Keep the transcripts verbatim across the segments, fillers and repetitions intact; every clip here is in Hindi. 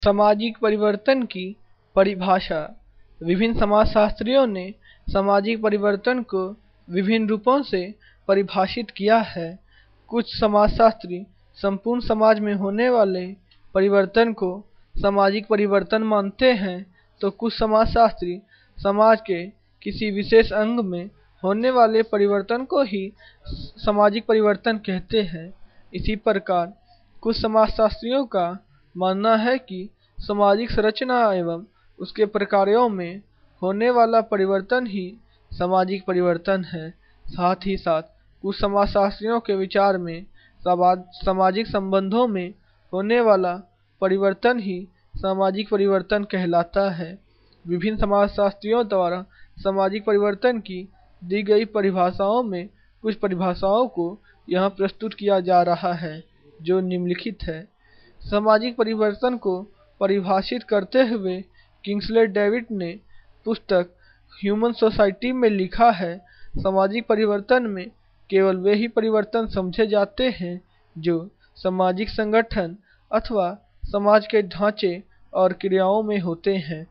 सामाजिक परिवर्तन की परिभाषा। विभिन्न समाजशास्त्रियों ने सामाजिक परिवर्तन को विभिन्न रूपों से परिभाषित किया है। कुछ समाजशास्त्री संपूर्ण समाज में होने वाले परिवर्तन को सामाजिक परिवर्तन मानते हैं, तो कुछ समाजशास्त्री समाज के किसी विशेष अंग में होने वाले परिवर्तन को ही सामाजिक परिवर्तन कहते हैं। इसी प्रकार कुछ समाजशास्त्रियों का मानना है कि सामाजिक संरचना एवं उसके प्रकारों में होने वाला परिवर्तन ही सामाजिक परिवर्तन है। साथ ही साथ कुछ समाजशास्त्रियों के विचार में सामाजिक संबंधों में होने वाला परिवर्तन ही सामाजिक परिवर्तन कहलाता है। विभिन्न समाजशास्त्रियों द्वारा सामाजिक परिवर्तन की दी गई परिभाषाओं में कुछ परिभाषाओं को यहाँ प्रस्तुत किया जा रहा है, जो निम्नलिखित है। सामाजिक परिवर्तन को परिभाषित करते हुए किंग्सले डेविड ने पुस्तक ह्यूमन सोसाइटी में लिखा है, सामाजिक परिवर्तन में केवल वे ही परिवर्तन समझे जाते हैं जो सामाजिक संगठन अथवा समाज के ढांचे और क्रियाओं में होते हैं।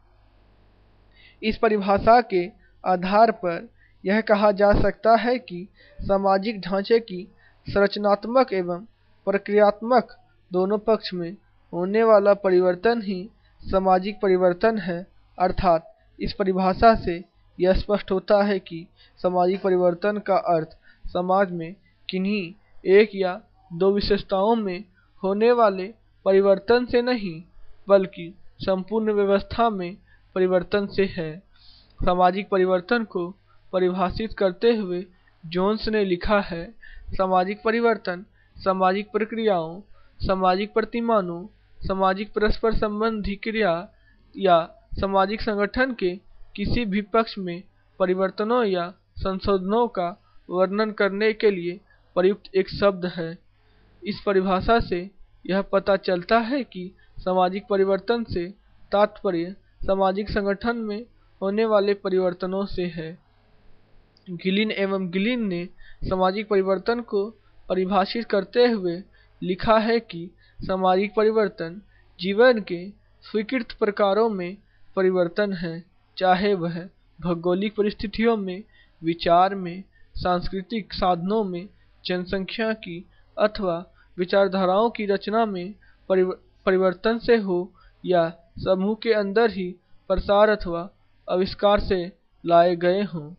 इस परिभाषा के आधार पर यह कहा जा सकता है कि सामाजिक ढांचे की संरचनात्मक एवं प्रक्रियात्मक दोनों पक्ष में होने वाला परिवर्तन ही सामाजिक परिवर्तन है। अर्थात इस परिभाषा से यह स्पष्ट होता है कि सामाजिक परिवर्तन का अर्थ समाज में किन्हीं एक या दो विशेषताओं में होने वाले परिवर्तन से नहीं, बल्कि संपूर्ण व्यवस्था में परिवर्तन से है। सामाजिक परिवर्तन को परिभाषित करते हुए जोन्स ने लिखा है, सामाजिक परिवर्तन सामाजिक प्रक्रियाओं, सामाजिक प्रतिमानों, सामाजिक परस्पर संबंधी क्रिया या सामाजिक संगठन के किसी भी पक्ष में परिवर्तनों या संशोधनों का वर्णन करने के लिए प्रयुक्त एक शब्द है। इस परिभाषा से यह पता चलता है कि सामाजिक परिवर्तन से तात्पर्य सामाजिक संगठन में होने वाले परिवर्तनों से है। गिलिन एवं गिलिन ने सामाजिक परिवर्तन को परिभाषित करते हुए लिखा है कि सामाजिक परिवर्तन जीवन के स्वीकृत प्रकारों में परिवर्तन है, चाहे वह भौगोलिक परिस्थितियों में, विचार में, सांस्कृतिक साधनों में, जनसंख्या की अथवा विचारधाराओं की रचना में परिवर्तन से हो, या समूह के अंदर ही प्रसार अथवा आविष्कार से लाए गए हों।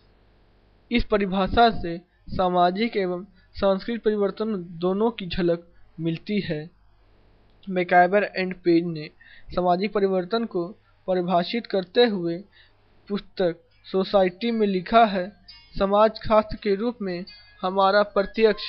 इस परिभाषा से सामाजिक एवं सांस्कृतिक परिवर्तन दोनों की झलक मिलती है। मैकआइवर एंड पेज ने सामाजिक परिवर्तन को परिभाषित करते हुए पुस्तक सोसाइटी में लिखा है, समाजशास्त्र के रूप में हमारा प्रत्यक्ष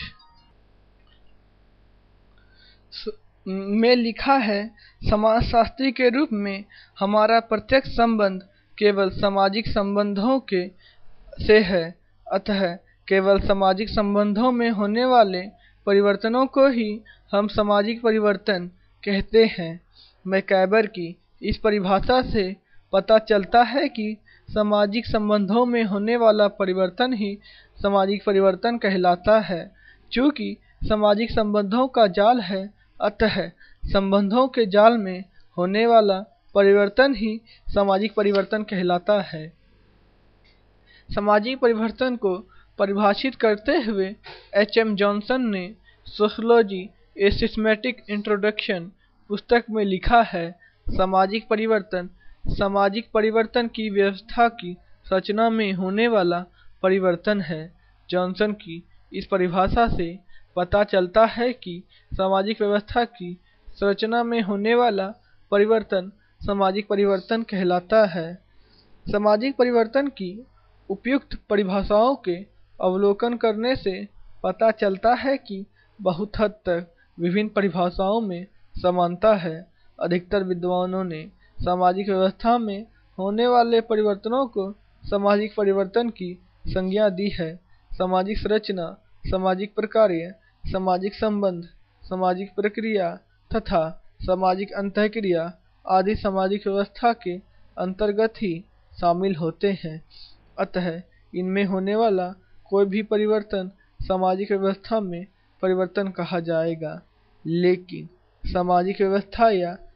में लिखा है समाजशास्त्री के रूप में हमारा प्रत्यक्ष संबंध केवल सामाजिक संबंधों के से है। अतः केवल सामाजिक संबंधों में होने वाले परिवर्तनों को ही हम सामाजिक परिवर्तन कहते हैं। मैकआइवर की इस परिभाषा से पता चलता है कि सामाजिक संबंधों में होने वाला परिवर्तन ही सामाजिक परिवर्तन कहलाता है। चूँकि सामाजिक संबंधों का जाल है, अतः संबंधों के जाल में होने वाला परिवर्तन ही सामाजिक परिवर्तन कहलाता है। सामाजिक परिवर्तन को परिभाषित करते हुए एच एम जॉनसन ने सोशियोलॉजी ए सिस्टेमैटिक इंट्रोडक्शन पुस्तक में लिखा है, सामाजिक परिवर्तन सामाजिक परिवर्तन की व्यवस्था की रचना में होने वाला परिवर्तन है। जॉनसन की इस परिभाषा से पता चलता है कि सामाजिक व्यवस्था की संरचना में होने वाला परिवर्तन सामाजिक परिवर्तन कहलाता है। सामाजिक परिवर्तन की उपयुक्त परिभाषाओं के अवलोकन करने से पता चलता है कि बहुत हद तक विभिन्न परिभाषाओं में समानता है। अधिकतर विद्वानों ने सामाजिक व्यवस्था में होने वाले परिवर्तनों को सामाजिक परिवर्तन की संज्ञा दी है। सामाजिक संरचना, सामाजिक प्रक्रिया, सामाजिक संबंध, सामाजिक प्रक्रिया तथा सामाजिक अंतःक्रिया आदि सामाजिक व्यवस्था के अंतर्गत ही शामिल होते हैं। अतः इनमें होने वाला कोई भी परिवर्तन सामाजिक व्यवस्था में परिवर्तन कहा जाएगा। लेकिन सामाजिक व्यवस्था या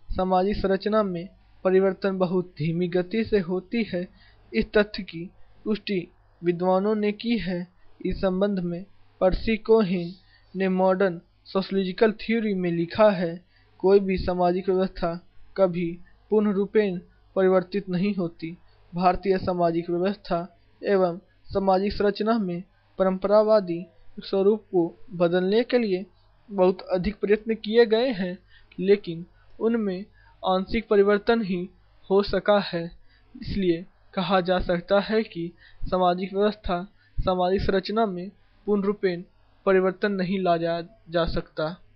सामाजिक संरचना में परिवर्तन बहुत धीमी गति से होती है। इस तथ्य की पुष्टि विद्वानों ने की है। इस संबंध में पर्सी कोहेन ने मॉडर्न सोशियोलॉजिकल थ्योरी में लिखा है, कोई भी सामाजिक व्यवस्था कभी पूर्ण रूपेण परिवर्तित नहीं होती। भारतीय सामाजिक व्यवस्था एवं सामाजिक संरचना में परंपरावादी स्वरूप को बदलने के लिए बहुत अधिक प्रयत्न किए गए हैं, लेकिन उनमें आंशिक परिवर्तन ही हो सका है। इसलिए कहा जा सकता है कि सामाजिक व्यवस्था सामाजिक संरचना में पूर्ण रूपेण परिवर्तन नहीं ला जा, जा सकता।